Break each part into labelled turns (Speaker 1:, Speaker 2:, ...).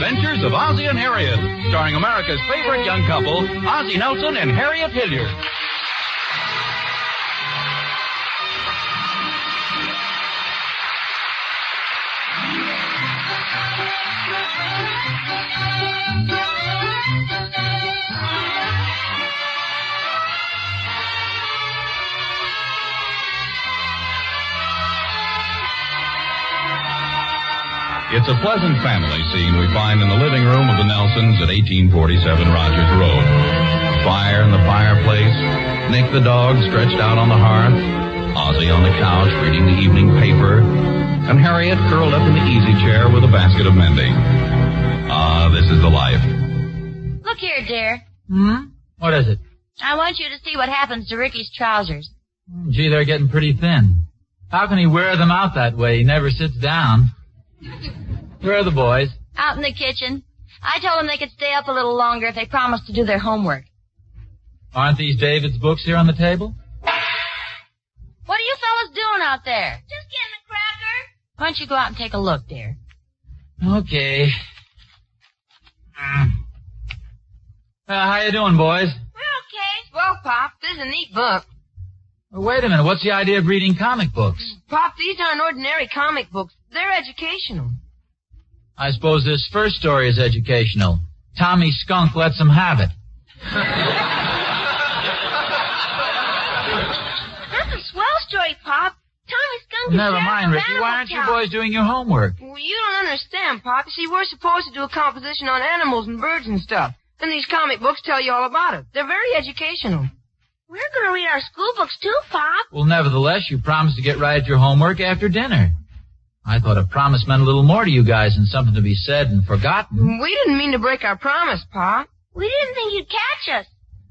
Speaker 1: Adventures of Ozzie and Harriet, starring America's favorite young couple, Ozzie Nelson and Harriet Hilliard. It's a pleasant family scene we find in the living room of the Nelsons at 1847 Rogers Road. Fire in the fireplace, Nick the dog stretched out on the hearth, Ozzie on the couch reading the evening paper, and Harriet curled up in the easy chair with a basket of mending. This is the life.
Speaker 2: Look here, dear.
Speaker 3: What is it?
Speaker 2: I want you to see what happens to Ricky's trousers.
Speaker 3: Gee, they're getting pretty thin. How can he wear them out that way? He never sits down. Where are the boys?
Speaker 2: Out in the kitchen. I told them they could stay up a little longer if they promised to do their homework.
Speaker 3: Aren't these David's books here on the table?
Speaker 2: What are you fellas doing out there?
Speaker 4: Just getting a cracker.
Speaker 2: Why don't you go out and take a look, dear?
Speaker 3: Okay. How you doing, boys?
Speaker 4: We're okay.
Speaker 5: Well, Pop, this is a neat book.
Speaker 3: Well, wait a minute. What's the idea of reading comic books?
Speaker 5: Pop, these aren't ordinary comic books. They're educational.
Speaker 3: I suppose this first story is educational. Tommy Skunk lets him have it.
Speaker 4: That's a swell story, Pop. Tommy Skunk is
Speaker 3: Never mind, Ricky. Why aren't you boys doing your homework?
Speaker 5: Well, you don't understand, Pop. You see, we're supposed to do a composition on animals and birds and stuff. And these comic books tell you all about it. They're very educational.
Speaker 4: We're going to read our school books, too, Pop.
Speaker 3: Well, nevertheless, you promised to get right at your homework after dinner. I thought a promise meant a little more to you guys than something to be said and forgotten.
Speaker 5: We didn't mean to break our promise, Pop.
Speaker 4: We didn't think you'd catch us.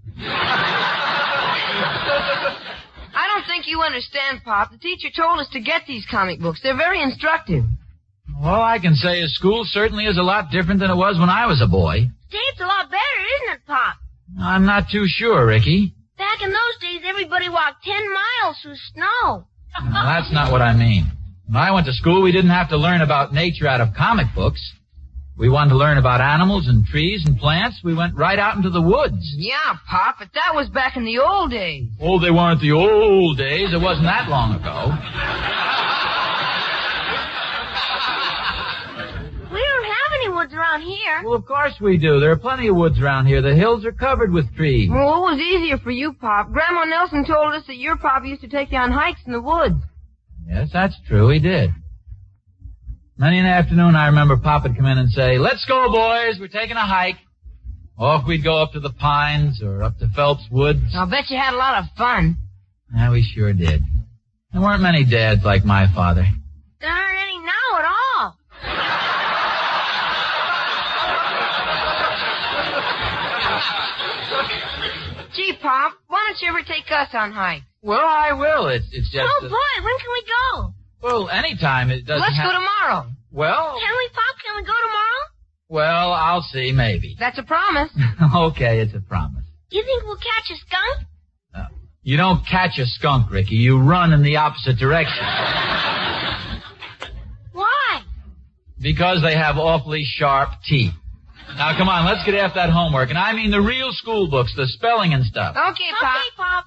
Speaker 5: I don't think you understand, Pop. The teacher told us to get these comic books. They're very instructive.
Speaker 3: All I can say is school certainly is a lot different than it was when I was a boy.
Speaker 4: Say, it's a lot better, isn't it, Pop?
Speaker 3: I'm not too sure, Ricky.
Speaker 4: Back in those days, everybody walked 10 miles through snow.
Speaker 3: Well, that's not what I mean. When I went to school, we didn't have to learn about nature out of comic books. We wanted to learn about animals and trees and plants. We went right out into the woods.
Speaker 5: Yeah, Pop, but that was back in the old days.
Speaker 3: Oh, they weren't the old days. It wasn't that long ago.
Speaker 4: We don't have any woods around here.
Speaker 3: Well, of course we do. There are plenty of woods around here. The hills are covered with trees.
Speaker 5: Well, it was easier for you, Pop. Grandma Nelson told us that your Pop used to take you on hikes in the woods.
Speaker 3: Yes, that's true. He did. Many an afternoon, I remember Pop would come in and say, "Let's go, boys. We're taking a hike." Off we'd go up to the pines or up to Phelps Woods.
Speaker 5: I'll bet you had a lot of fun.
Speaker 3: Yeah, we sure did. There weren't many dads like my father.
Speaker 4: There aren't any now at all.
Speaker 5: Gee, Pop, why don't you ever take us on hikes?
Speaker 3: Well, I will. It's just...
Speaker 4: Oh, boy, when can we go?
Speaker 3: Well, anytime. It doesn't
Speaker 5: Let's go tomorrow.
Speaker 3: Well...
Speaker 4: Can we, Pop? Can we go tomorrow?
Speaker 3: Well, I'll see, maybe.
Speaker 5: That's a promise.
Speaker 3: Okay, it's a promise.
Speaker 4: Do you think we'll catch a skunk?
Speaker 3: You don't catch a skunk, Ricky. You run in the opposite direction.
Speaker 4: Why?
Speaker 3: Because they have awfully sharp teeth. Now, come on, let's get after that homework. And I mean the real school books, the spelling and stuff.
Speaker 5: Okay, Pop.
Speaker 4: Okay, Pop.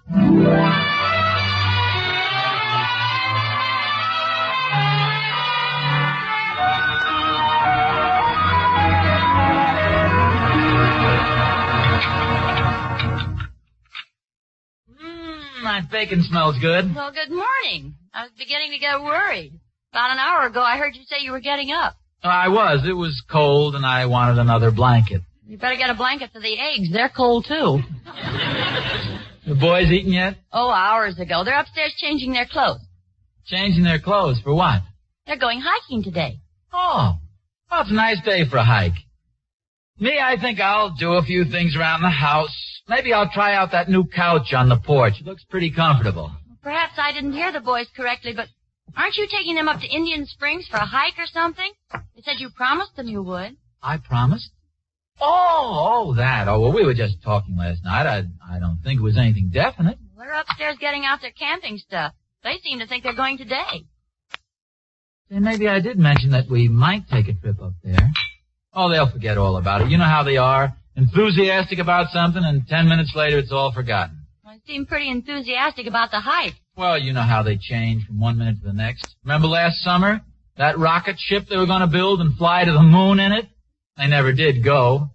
Speaker 3: That bacon smells good.
Speaker 2: Well, good morning. I was beginning to get worried. About an hour ago, I heard you say you were getting up.
Speaker 3: I was. It was cold, and I wanted another blanket.
Speaker 2: You better get a blanket for the eggs. They're cold, too.
Speaker 3: The boys eaten yet?
Speaker 2: Oh, hours ago. They're upstairs changing their clothes.
Speaker 3: Changing their clothes for what?
Speaker 2: They're going hiking today.
Speaker 3: Oh, well, it's a nice day for a hike. Me, I think I'll do a few things around the house. Maybe I'll try out that new couch on the porch. It looks pretty comfortable.
Speaker 2: Perhaps I didn't hear the boys correctly, but aren't you taking them up to Indian Springs for a hike or something? You said you promised them you would.
Speaker 3: I promised? Oh, that. Oh, well, we were just talking last night. I don't think it was anything definite.
Speaker 2: They're upstairs getting out their camping stuff. They seem to think they're going today.
Speaker 3: Say, maybe I did mention that we might take a trip up there. Oh, they'll forget all about it. You know how they are. Enthusiastic about something, and 10 minutes later it's all forgotten.
Speaker 2: I seem pretty enthusiastic about the hike.
Speaker 3: Well, you know how they change from one minute to the next. Remember last summer? That rocket ship they were going to build and fly to the moon in it? They never did go.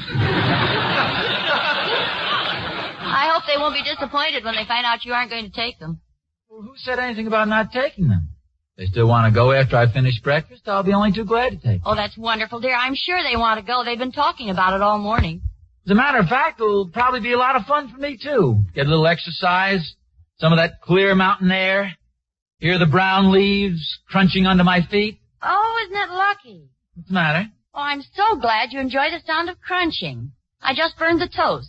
Speaker 2: I hope they won't be disappointed when they find out you aren't going to take them.
Speaker 3: Well, who said anything about not taking them? They still want to go after I finish breakfast. I'll be only too glad to take them.
Speaker 2: Oh, that's wonderful, dear. I'm sure they want to go. They've been talking about it all morning.
Speaker 3: As a matter of fact, it'll probably be a lot of fun for me, too. Get a little exercise, some of that clear mountain air, hear the brown leaves crunching under my feet.
Speaker 2: Oh, isn't it lucky?
Speaker 3: What's the matter?
Speaker 2: Oh, I'm so glad you enjoy the sound of crunching. I just burned the toast.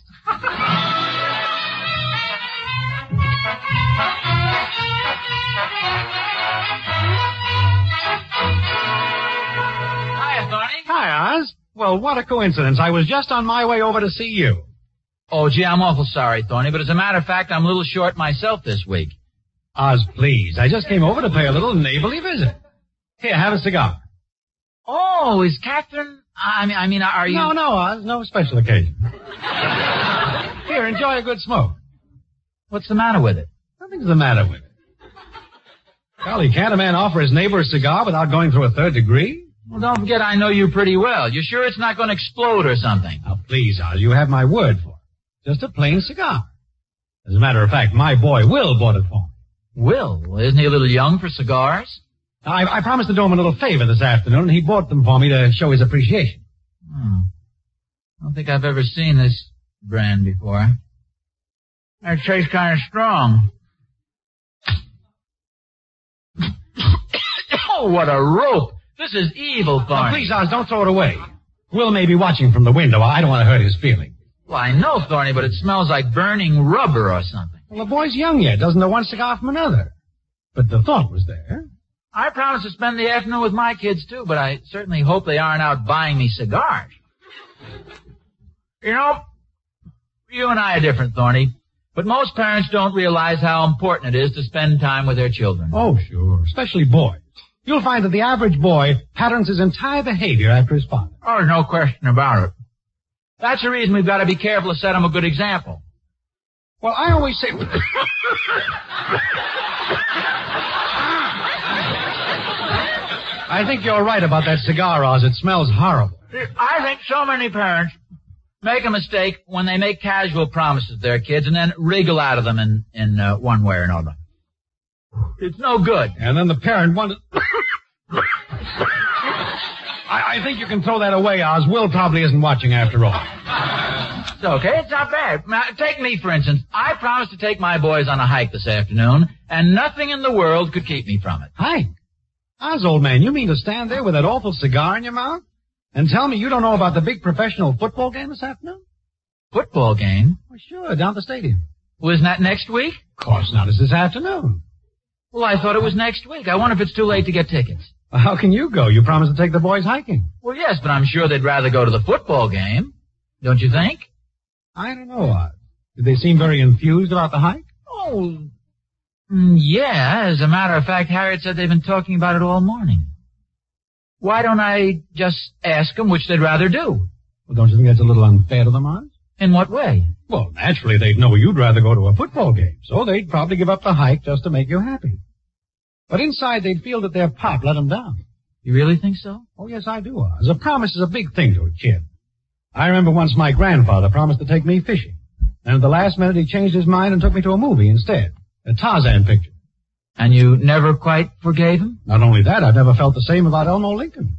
Speaker 3: Hiya, Thorny.
Speaker 6: Hi, Oz. Well, what a coincidence. I was just on my way over to see you.
Speaker 3: Oh, gee, I'm awful sorry, Thorny, but as a matter of fact, I'm a little short myself this week.
Speaker 6: Oz, please. I just came over to pay a little neighborly visit. Here, have a cigar.
Speaker 3: Oh, is Catherine... I mean, are you...
Speaker 6: No, Oz. No special occasion. Here, enjoy a good smoke.
Speaker 3: What's the matter with it?
Speaker 6: Nothing's the matter with it. Golly, can't a man offer his neighbor a cigar without going through a third degree?
Speaker 3: Well, don't forget I know you pretty well. You sure it's not going to explode or something?
Speaker 6: Now, please, Oz, you have my word for it. Just a plain cigar. As a matter of fact, my boy Will bought it for me.
Speaker 3: Will? Isn't he a little young for cigars?
Speaker 6: I promised to do him a little favor this afternoon, and he bought them for me to show his appreciation.
Speaker 3: I don't think I've ever seen this brand before. It tastes kind of strong. Oh, what a rope! This is evil, Thorny.
Speaker 6: Now, please, Oz, don't throw it away. Will may be watching from the window. I don't want to hurt his feelings.
Speaker 3: Well, I know, Thorny, but it smells like burning rubber or something.
Speaker 6: Well, the boy's young yet. Doesn't know one cigar from another. But the thought was there.
Speaker 3: I promised to spend the afternoon with my kids, too, but I certainly hope they aren't out buying me cigars. You know, you and I are different, Thorny, but most parents don't realize how important it is to spend time with their children.
Speaker 6: Oh, sure, especially boys. You'll find that the average boy patterns his entire behavior after his father.
Speaker 3: Oh, there's no question about it. That's the reason we've got to be careful to set them a good example.
Speaker 6: Well, I always say... I think you're right about that cigar, Oz. It smells horrible.
Speaker 3: I think so many parents make a mistake when they make casual promises to their kids and then wriggle out of them in one way or another. It's no good.
Speaker 6: And then the parent wonders... I think you can throw that away, Oz. Will probably isn't watching after all.
Speaker 3: It's okay. It's not bad. Now, take me, for instance. I promised to take my boys on a hike this afternoon, and nothing in the world could keep me from it.
Speaker 6: Hike? Oz, old man, you mean to stand there with that awful cigar in your mouth and tell me you don't know about the big professional football game this afternoon?
Speaker 3: Football game?
Speaker 6: Well, sure, down at the stadium.
Speaker 3: Well, isn't that next week?
Speaker 6: Of course not. It's this afternoon.
Speaker 3: Well, I thought it was next week. I wonder if it's too late to get tickets.
Speaker 6: Well, how can you go? You promised to take the boys hiking.
Speaker 3: Well, yes, but I'm sure they'd rather go to the football game. Don't you think?
Speaker 6: I don't know, Oz. Did they seem very enthused about the hike?
Speaker 3: Oh, yeah. As a matter of fact, Harriet said they've been talking about it all morning. Why don't I just ask them which they'd rather do?
Speaker 6: Well, don't you think that's a little unfair to them, Oz?
Speaker 3: In what way?
Speaker 6: Well, naturally, they'd know you'd rather go to a football game, so they'd probably give up the hike just to make you happy. But inside, they'd feel that their pop let them down.
Speaker 3: You really think so?
Speaker 6: Oh, yes, I do, Oz. A promise is a big thing to a kid. I remember once my grandfather promised to take me fishing. And at the last minute, he changed his mind and took me to a movie instead. A Tarzan picture.
Speaker 3: And you never quite forgave him?
Speaker 6: Not only that, I've never felt the same about Elmo Lincoln.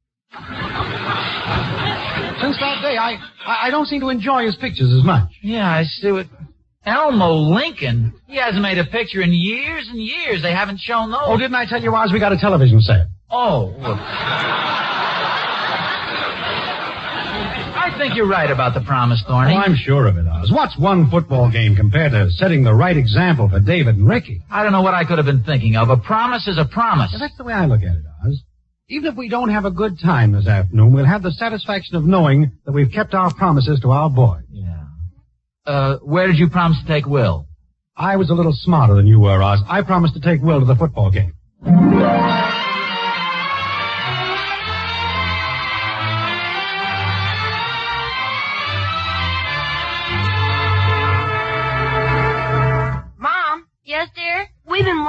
Speaker 6: Since that day, I don't seem to enjoy his pictures as much.
Speaker 3: Yeah, I see what... Elmo Lincoln? He hasn't made a picture in years and years. They haven't shown those.
Speaker 6: Oh, didn't I tell you, Oz, we got a television set?
Speaker 3: Oh, look. I think you're right about the promise, Thorny.
Speaker 6: Oh, I'm sure of it, Oz. What's one football game compared to setting the right example for David and Ricky?
Speaker 3: I don't know what I could have been thinking of. A promise is a promise.
Speaker 6: Well, that's the way I look at it, Oz. Even if we don't have a good time this afternoon, we'll have the satisfaction of knowing that we've kept our promises to our boy.
Speaker 3: Yeah. Where did you promise to take Will?
Speaker 6: I was a little smarter than you were, Oz. I promised to take Will to the football game.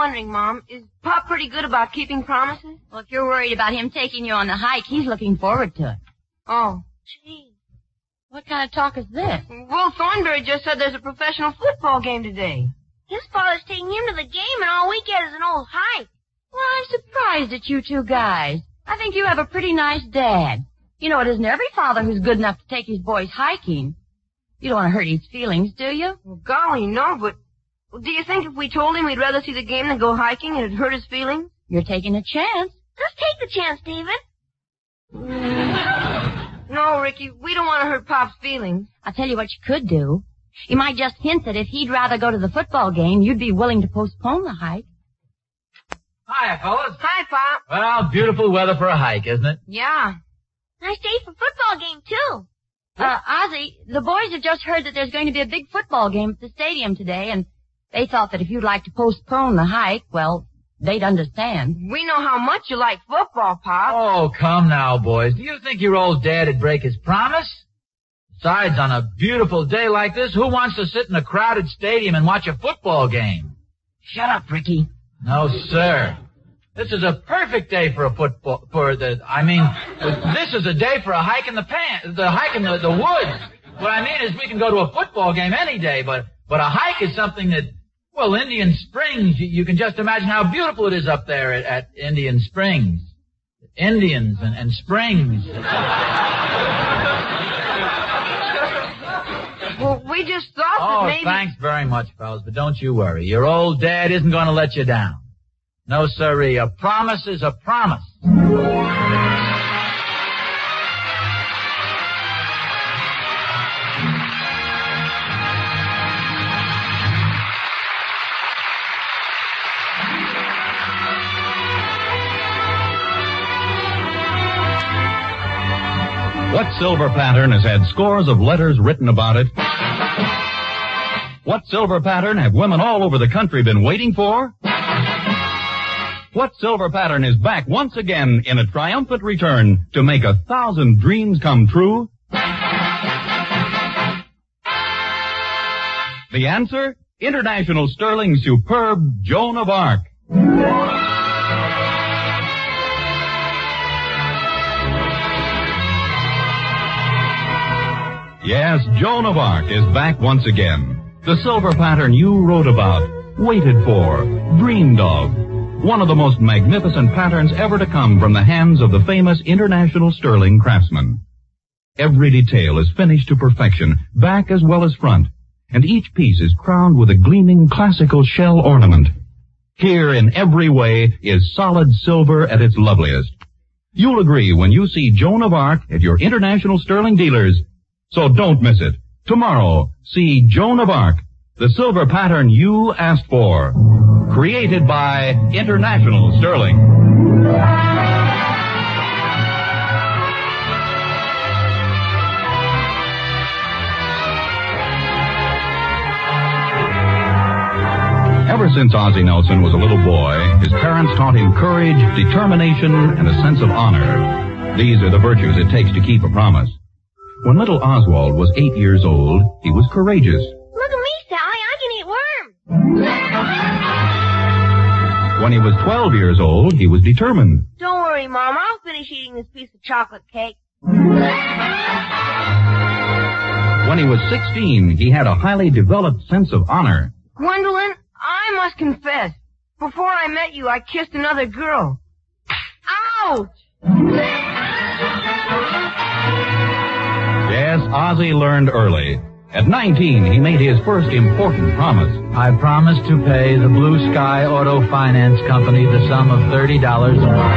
Speaker 5: wondering, Mom, is Pop pretty good about keeping promises?
Speaker 2: Well, if you're worried about him taking you on the hike, he's looking forward to it.
Speaker 5: Oh.
Speaker 4: Gee.
Speaker 2: What kind of talk is this?
Speaker 5: Will Thornberry just said there's a professional football game today.
Speaker 4: His father's taking him to the game, and all we get is an old hike.
Speaker 2: Well, I'm surprised at you two guys. I think you have a pretty nice dad. You know, it isn't every father who's good enough to take his boys hiking. You don't want to hurt his feelings, do you?
Speaker 5: Well, golly, no, but do you think if we told him we'd rather see the game than go hiking, it'd hurt his feelings?
Speaker 2: You're taking a chance.
Speaker 4: Just take the chance, David.
Speaker 5: No, Ricky, we don't want to hurt Pop's feelings.
Speaker 2: I'll tell you what you could do. You might just hint that if he'd rather go to the football game, you'd be willing to postpone the hike.
Speaker 3: Hi, fellas.
Speaker 5: Hi, Pop.
Speaker 3: Well, beautiful weather for a hike, isn't it?
Speaker 5: Yeah.
Speaker 4: Nice day for football game, too.
Speaker 2: Ozzie, the boys have just heard that there's going to be a big football game at the stadium today, and they thought that if you'd like to postpone the hike, well, they'd understand.
Speaker 5: We know how much you like football, Pop.
Speaker 3: Oh, come now, boys. Do you think your old dad'd break his promise? Besides, on a beautiful day like this, who wants to sit in a crowded stadium and watch a football game?
Speaker 2: Shut up, Ricky.
Speaker 3: No, sir. This is a perfect day for a football, this is a day for a hike in the the woods. What I mean is we can go to a football game any day, but a hike is something that, well, Indian Springs, you can just imagine how beautiful it is up there at Indian Springs. Indians and springs.
Speaker 5: Well, we just thought that maybe...
Speaker 3: Oh, thanks very much, fellas, but don't you worry. Your old dad isn't going to let you down. No, sirree. A promise is a promise.
Speaker 1: What silver pattern has had scores of letters written about it? What silver pattern have women all over the country been waiting for? What silver pattern is back once again in a triumphant return to make 1,000 dreams come true? The answer? International Sterling Superb Joan of Arc. Yes, Joan of Arc is back once again. The silver pattern you wrote about, waited for, dreamed of. One of the most magnificent patterns ever to come from the hands of the famous International Sterling craftsman. Every detail is finished to perfection, back as well as front, and each piece is crowned with a gleaming classical shell ornament. Here in every way is solid silver at its loveliest. You'll agree when you see Joan of Arc at your International Sterling dealers. So don't miss it. Tomorrow, see Joan of Arc, the silver pattern you asked for. Created by International Sterling. Ever since Ozzie Nelson was a little boy, his parents taught him courage, determination, and a sense of honor. These are the virtues it takes to keep a promise. When little Oswald was 8 years old, he was courageous.
Speaker 4: Look at me, Sally. I can eat worms.
Speaker 1: When he was 12 years old, he was determined.
Speaker 4: Don't worry, Mom. I'll finish eating this piece of chocolate cake.
Speaker 1: When he was 16, he had a highly developed sense of honor.
Speaker 5: Gwendolyn, I must confess, before I met you, I kissed another girl. Ouch!
Speaker 1: Yes, Ozzie learned early. At 19, he made his first important promise.
Speaker 3: I promised to pay the Blue Sky Auto Finance Company the sum of $30 a month.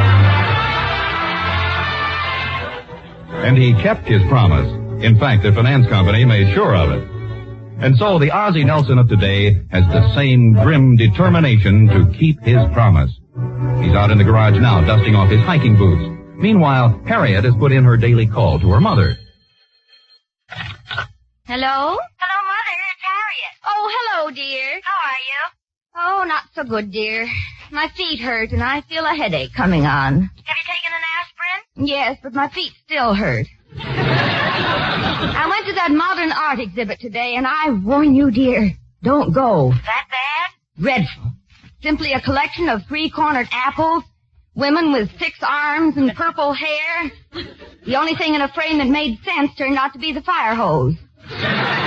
Speaker 1: And he kept his promise. In fact, the finance company made sure of it. And so the Ozzie Nelson of today has the same grim determination to keep his promise. He's out in the garage now, dusting off his hiking boots. Meanwhile, Harriet has put in her daily call to her mother.
Speaker 2: Hello?
Speaker 4: Hello, Mother. It's Harriet.
Speaker 2: Oh, hello, dear.
Speaker 4: How are you?
Speaker 2: Oh, not so good, dear. My feet hurt, and I feel a headache coming on.
Speaker 4: Have you taken an aspirin?
Speaker 2: Yes, but my feet still hurt. I went to that modern art exhibit today, and I warn you, dear, don't go.
Speaker 4: That bad?
Speaker 2: Dreadful. simply a collection of three-cornered apples, women with 6 arms and purple hair. The only thing in a frame that made sense turned out to be the fire hose.
Speaker 4: Today's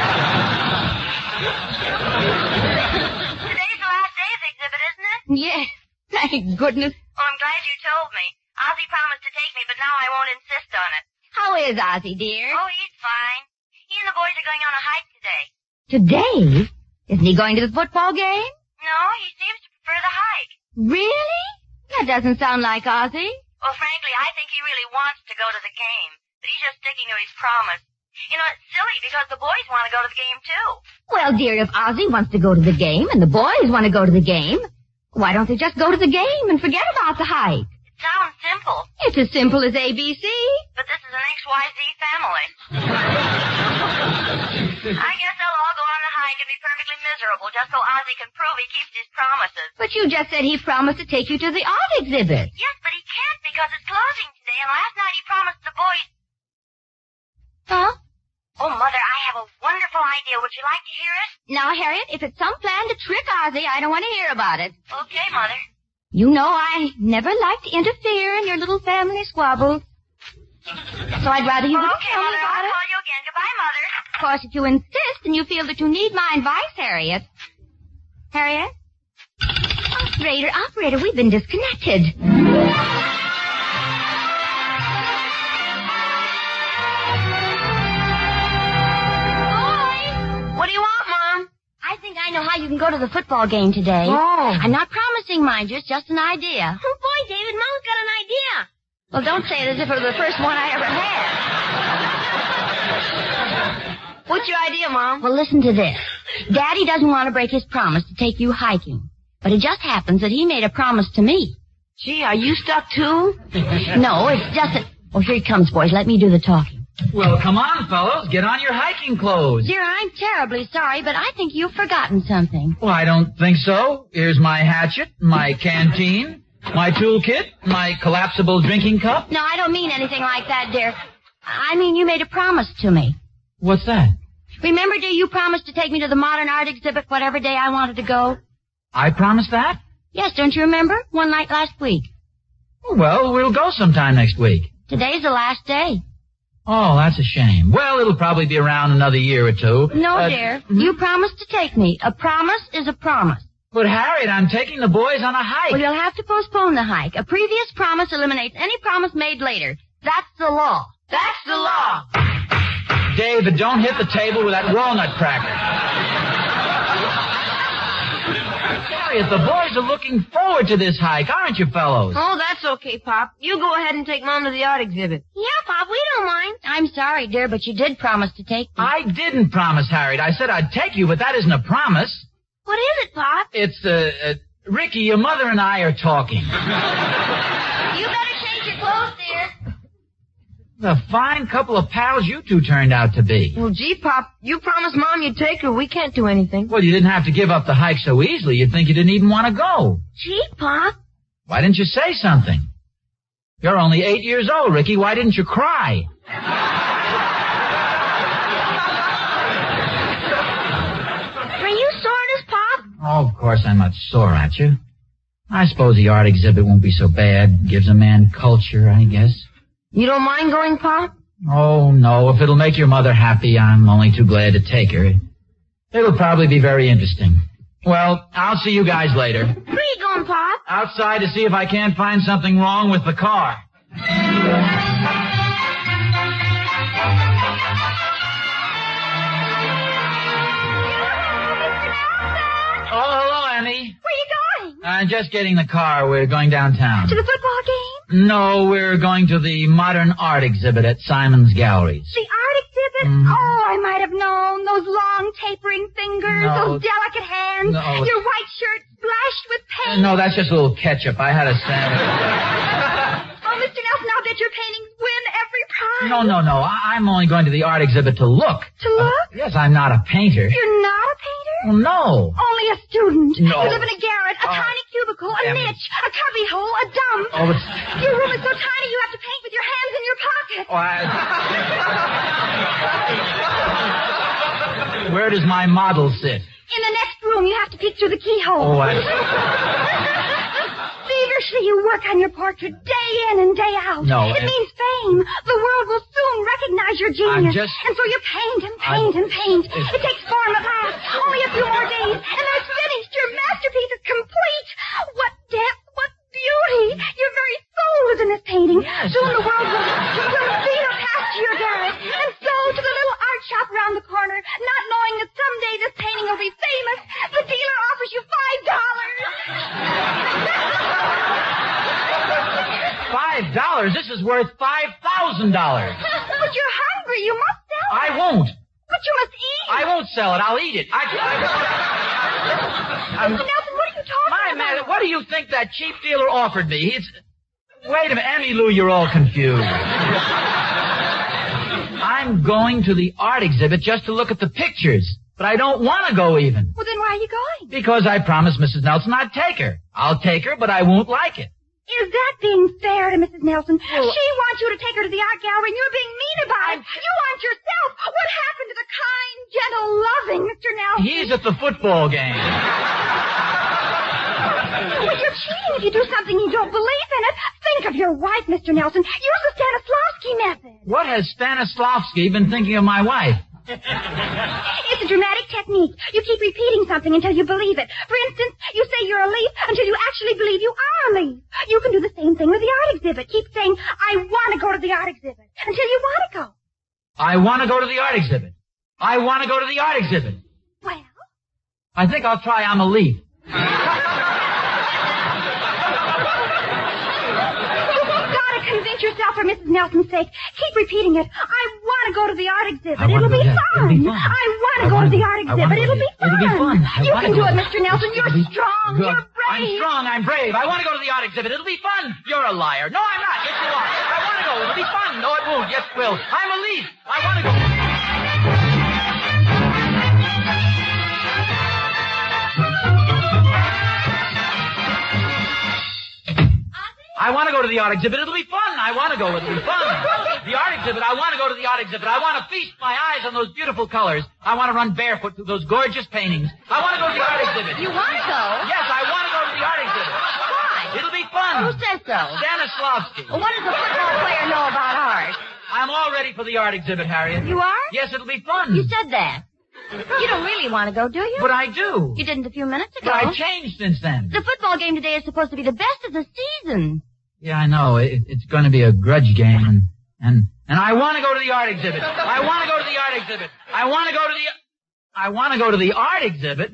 Speaker 4: the last day of the exhibit, isn't it?
Speaker 2: Yes, thank goodness.
Speaker 4: Well, I'm glad you told me. Ozzy promised to take me, but now I won't insist on it.
Speaker 2: How is Ozzy, dear?
Speaker 4: Oh, he's fine. He and the boys are going on a hike today.
Speaker 2: Today? Isn't he going to the football game?
Speaker 4: No, he seems to prefer the hike.
Speaker 2: Really? That doesn't sound like Ozzy.
Speaker 4: Well, frankly, I think he really wants to go to the game, but he's just sticking to his promise. You know, it's silly because the boys want to go to the game, too.
Speaker 2: Well, dear, if Ozzy wants to go to the game and the boys want to go to the game, why don't they just go to the game and forget about the hike?
Speaker 4: It sounds simple,
Speaker 2: It's as simple as ABC.
Speaker 4: but this is an XYZ family. I guess they'll all go on the hike and be perfectly miserable just so Ozzy can prove he keeps his promises.
Speaker 2: But you just said he promised to take you to the art exhibit.
Speaker 4: Yes, but he can't because it's closing today, and last night he promised the boys...
Speaker 2: Huh?
Speaker 4: Oh, Mother, I have a wonderful idea. Would you like to hear it?
Speaker 2: Now, Harriet, if it's some plan to trick Ozzy, I don't want to hear about it.
Speaker 4: Okay, Mother.
Speaker 2: You know I never like to interfere in your little family squabbles. So I'd rather you wouldn't
Speaker 4: Okay,
Speaker 2: tell me
Speaker 4: Mother,
Speaker 2: about
Speaker 4: I'll
Speaker 2: it.
Speaker 4: call you again. Goodbye, Mother.
Speaker 2: Of course, if you insist and you feel that you need my advice, Harriet. Harriet? Operator, we've been disconnected.
Speaker 5: What do you want, Mom?
Speaker 2: I think I know how you can go to the football game today.
Speaker 5: Oh.
Speaker 2: I'm not promising, mind you. It's just an idea.
Speaker 4: Oh, boy, David, Mom's got an idea.
Speaker 2: Well, don't say it as if it was the first one I ever had.
Speaker 5: What's your idea, Mom?
Speaker 2: Well, listen to this. Daddy doesn't want to break his promise to take you hiking. But it just happens that he made a promise to me.
Speaker 5: Gee, are you stuck, too?
Speaker 2: No, it's just that... Oh, here he comes, boys. Let me do the talking.
Speaker 3: Well, come on, fellows. Get on your hiking clothes.
Speaker 2: Dear, I'm terribly sorry, but I think you've forgotten something.
Speaker 3: Well, I don't think so. Here's my hatchet, my canteen, my toolkit, my collapsible drinking cup.
Speaker 2: No, I don't mean anything like that, dear. I mean, you made a promise to me.
Speaker 3: What's that?
Speaker 2: Remember, dear, you promised to take me to the modern art exhibit whatever day I wanted to go?
Speaker 3: I promised that?
Speaker 2: Yes, don't you remember? One night last week.
Speaker 3: Well, we'll go sometime next week.
Speaker 2: Today's the last day.
Speaker 3: Oh, that's a shame. Well, it'll probably be around another year or two.
Speaker 2: No, dear. You promised to take me. A promise is a promise.
Speaker 3: But, Harriet, I'm taking the boys on a hike.
Speaker 2: Well, you'll have to postpone the hike. A previous promise eliminates any promise made later. That's the law.
Speaker 5: That's the law.
Speaker 3: David, don't hit the table with that walnut cracker. Harriet, the boys are looking forward to this hike, aren't you, fellows?
Speaker 5: Oh, that's okay, Pop. You go ahead and take Mom to the art exhibit.
Speaker 4: Yeah, Pop, we don't mind.
Speaker 2: I'm sorry, dear, but you did promise to take me.
Speaker 3: I didn't promise, Harriet. I said I'd take you, but that isn't a promise.
Speaker 4: What is it, Pop?
Speaker 3: It's, Ricky, your mother and I are talking.
Speaker 2: You better change your clothes, dear.
Speaker 3: The fine couple of pals you two turned out to be.
Speaker 5: Well, gee, Pop, you promised Mom you'd take her. We can't do anything.
Speaker 3: Well, you didn't have to give up the hike so easily. You'd think you didn't even want to go.
Speaker 4: Gee, Pop.
Speaker 3: Why didn't you say something? You're only 8 years old, Ricky. Why didn't you cry?
Speaker 4: Are you sore at us, Pop?
Speaker 3: Oh, of course I'm not sore at you. I suppose the art exhibit won't be so bad. Gives a man culture, I guess.
Speaker 5: You don't mind going, Pop?
Speaker 3: Oh, no. If it'll make your mother happy, I'm only too glad to take her. It'll probably be very interesting. Well, I'll see you guys later.
Speaker 4: Where are you going, Pop?
Speaker 3: Outside to see if I can't find something wrong with the car. Oh, hello, Annie.
Speaker 2: Where are you going?
Speaker 3: I'm just getting the car. We're going downtown.
Speaker 2: To the football game?
Speaker 3: No, we're going to the modern art exhibit at Simon's Galleries.
Speaker 2: The art exhibit? Oh, I might have known. Those long, tapering fingers,
Speaker 3: No.
Speaker 2: those delicate hands,
Speaker 3: No.
Speaker 2: your white shirt splashed with paint.
Speaker 3: No, that's just a little ketchup. I had a sandwich.
Speaker 2: Oh, Mr. Nelson, I'll bet your paintings win every prize.
Speaker 3: No. I'm only going to the art exhibit to look.
Speaker 2: To look?
Speaker 3: Yes, I'm not a painter.
Speaker 2: You're not a painter?
Speaker 3: Well, no.
Speaker 2: Only a student.
Speaker 3: No.
Speaker 2: You live in a garret, a tiny cubicle, a
Speaker 3: Emmy.
Speaker 2: niche, a cubby hole, a dump.
Speaker 3: Oh, it's...
Speaker 2: Your room is so tiny you have to paint with your hands in your pockets.
Speaker 3: Where does my model sit?
Speaker 2: In the next room, you have to peek through the keyhole.
Speaker 3: Oh,
Speaker 7: Especially you work on your portrait day in and day out.
Speaker 3: No,
Speaker 7: It means fame. The world will soon recognize your genius. And so you paint and paint and paint. It takes form at last. Only a few more days, and it's finished. Your masterpiece is complete. What depth, what beauty. Your very soul is in this painting.
Speaker 3: Yes.
Speaker 7: Soon the world will see your past to your garret, and so to the little art shop around the corner, not knowing that someday this painting will be famous. The dealer offers you $5.
Speaker 3: $5? This is worth $5,000.
Speaker 7: But you're hungry. You must sell it.
Speaker 3: I won't.
Speaker 7: But you must eat.
Speaker 3: I won't sell it. I'll eat it.
Speaker 7: Mr. Nelson, what are you talking about?
Speaker 3: Man, what do you think that cheap dealer offered me? Wait a minute, Emmylou, you're all confused. I'm going to the art exhibit just to look at the pictures, but I don't want to go even.
Speaker 7: Well, then why are you going?
Speaker 3: Because I promised Mrs. Nelson I'd take her. I'll take her, but I won't like it.
Speaker 7: Is that being fair to Mrs. Nelson? She wants you to take her to the art gallery, and you're being mean about it. You want yourself. What happened to the kind, gentle, loving Mr. Nelson?
Speaker 3: He's at the football game.
Speaker 7: Well, you're cheating if you do something you don't believe in it. Think of your wife, Mr. Nelson. Use the Stanislavski method.
Speaker 3: What has Stanislavski been thinking of my wife?
Speaker 7: It's a dramatic technique. You keep repeating something until you believe it. For instance, you say you're a leaf until you actually believe you are a leaf. You can do the same thing with the art exhibit. Keep saying, I want to go to the art exhibit, until you want to go.
Speaker 3: I want to go to the art exhibit. I want to go to the art exhibit.
Speaker 7: Well?
Speaker 3: I think I'll try I'm a leaf.
Speaker 7: Convince yourself for Mrs. Nelson's sake. Keep repeating it. I want to go to the art exhibit. It'll be fun. I want to go to the art exhibit. It'll be fun. You can do it, Mr. Nelson. You're strong. You're brave.
Speaker 3: I'm strong. I'm brave. I want to go to the art exhibit. It'll be fun. You're a liar. No, I'm not. Yes, you are. I want to go. It'll be fun. No, it won't. Yes, it will. I'm a leaf. I want to go. I want to go to the art exhibit. It'll be fun. I want to go. It'll be fun. The art exhibit. I want to go to the art exhibit. I want to feast my eyes on those beautiful colors. I want to run barefoot through those gorgeous paintings. I want to go to the art exhibit.
Speaker 2: You want to go?
Speaker 3: Yes, I want to go to the art exhibit.
Speaker 2: Why?
Speaker 3: It'll be fun.
Speaker 2: Who says so?
Speaker 3: Stanislavski.
Speaker 2: Well, what does a football player know about art?
Speaker 3: I'm all ready for the art exhibit, Harriet.
Speaker 2: You are?
Speaker 3: Yes, it'll be fun.
Speaker 2: You said that. You don't really want to go, do you?
Speaker 3: But I do.
Speaker 2: You didn't a few minutes ago.
Speaker 3: But I changed since then.
Speaker 2: The football game today is supposed to be the best of the season.
Speaker 3: Yeah, I know. It's going to be a grudge game. And I want to go to the art exhibit. I want to go to the art exhibit. I want to go to the art exhibit.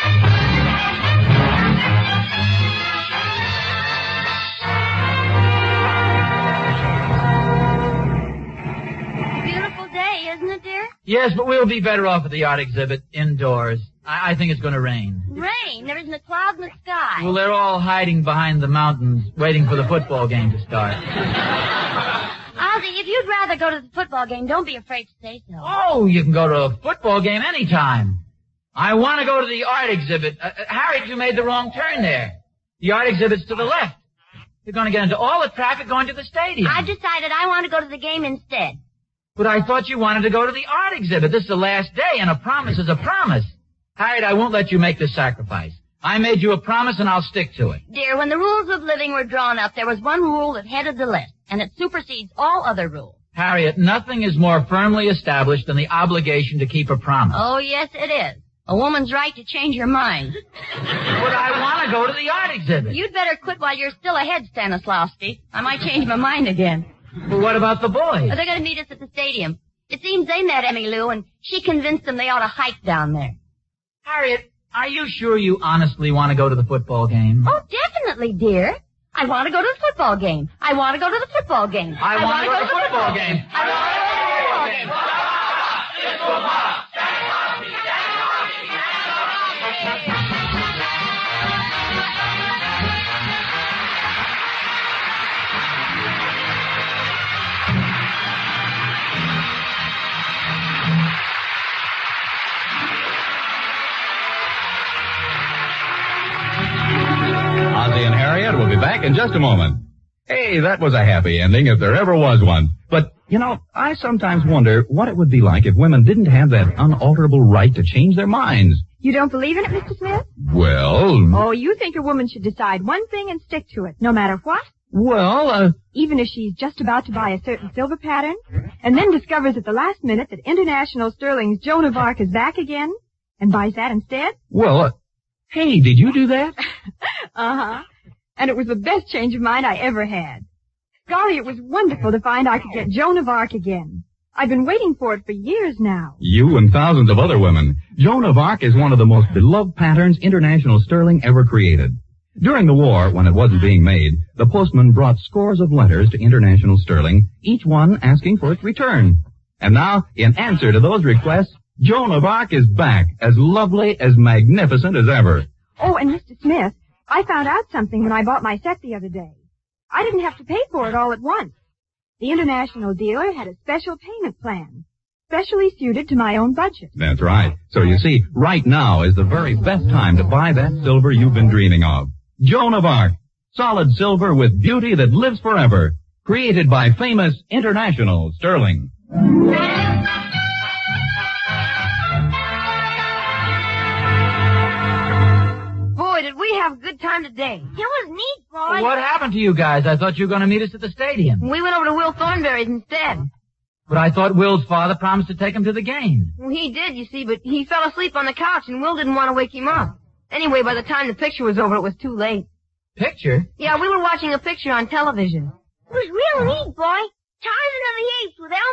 Speaker 2: Beautiful day, isn't it, dear?
Speaker 3: Yes, but we'll be better off at the art exhibit indoors. I think it's going to rain.
Speaker 2: Rain? There isn't a cloud in the sky.
Speaker 3: Well, they're all hiding behind the mountains, waiting for the football game to start.
Speaker 2: Ozzie, if you'd rather go to the football game, don't be afraid to say so.
Speaker 3: Oh, you can go to a football game anytime. I want to go to the art exhibit. Harriet, you made the wrong turn there. The art exhibit's to the left. You're going to get into all the traffic going to the stadium.
Speaker 2: I've decided I want to go to the game instead.
Speaker 3: But I thought you wanted to go to the art exhibit. This is the last day, and a promise is a promise. Harriet, I won't let you make this sacrifice. I made you a promise, and I'll stick to it.
Speaker 2: Dear, when the rules of living were drawn up, there was one rule that headed the list, and it supersedes all other rules.
Speaker 3: Harriet, nothing is more firmly established than the obligation to keep a promise.
Speaker 2: Oh, yes, it is. A woman's right to change her mind.
Speaker 3: But I want to go to the art exhibit.
Speaker 2: You'd better quit while you're still ahead, Stanislavski. I might change my mind again.
Speaker 3: But what about the boys?
Speaker 2: They're going to meet us at the stadium. It seems they met Emmylou, and she convinced them they ought to hike down there.
Speaker 3: Harriet, are you sure you honestly want to go to the football game?
Speaker 2: Oh, definitely, dear. I want to go to the football game. I want to go to the football game.
Speaker 3: I want to go to the football game.
Speaker 2: I want to go to the football game.
Speaker 1: Ozzie and Harriet will be back in just a moment. Hey, that was a happy ending if there ever was one. But, you know, I sometimes wonder what it would be like if women didn't have that unalterable right to change their minds.
Speaker 8: You don't believe in it, Mr. Smith?
Speaker 1: Well...
Speaker 8: Oh, you think a woman should decide one thing and stick to it, no matter what?
Speaker 1: Well,
Speaker 8: Even if she's just about to buy a certain silver pattern, and then discovers at the last minute that International Sterling's Joan of Arc is back again, and buys that instead?
Speaker 1: Well, hey, did you do that?
Speaker 8: Uh-huh. And it was the best change of mind I ever had. Golly, it was wonderful to find I could get Joan of Arc again. I've been waiting for it for years now.
Speaker 1: You and thousands of other women. Joan of Arc is one of the most beloved patterns International Sterling ever created. During the war, when it wasn't being made, the postman brought scores of letters to International Sterling, each one asking for its return. And now, in answer to those requests, Joan of Arc is back, as lovely, as magnificent as ever.
Speaker 8: Oh, and Mr. Smith, I found out something when I bought my set the other day. I didn't have to pay for it all at once. The International dealer had a special payment plan, specially suited to my own budget.
Speaker 1: That's right. So you see, right now is the very best time to buy that silver you've been dreaming of. Joan of Arc. Solid silver with beauty that lives forever. Created by famous International Sterling.
Speaker 5: Boy, did we have a good time today.
Speaker 7: It was neat, boy.
Speaker 3: What happened to you guys? I thought you were going to meet us at the stadium.
Speaker 5: We went over to Will Thornberry's instead.
Speaker 3: But I thought Will's father promised to take him to the game.
Speaker 5: Well, he did, you see, but he fell asleep on the couch and Will didn't want to wake him up. Anyway, by the time the picture was over, it was too late.
Speaker 3: Picture?
Speaker 5: Yeah, we were watching a picture on television.
Speaker 7: It was real neat, boy. Tarzan of the Apes with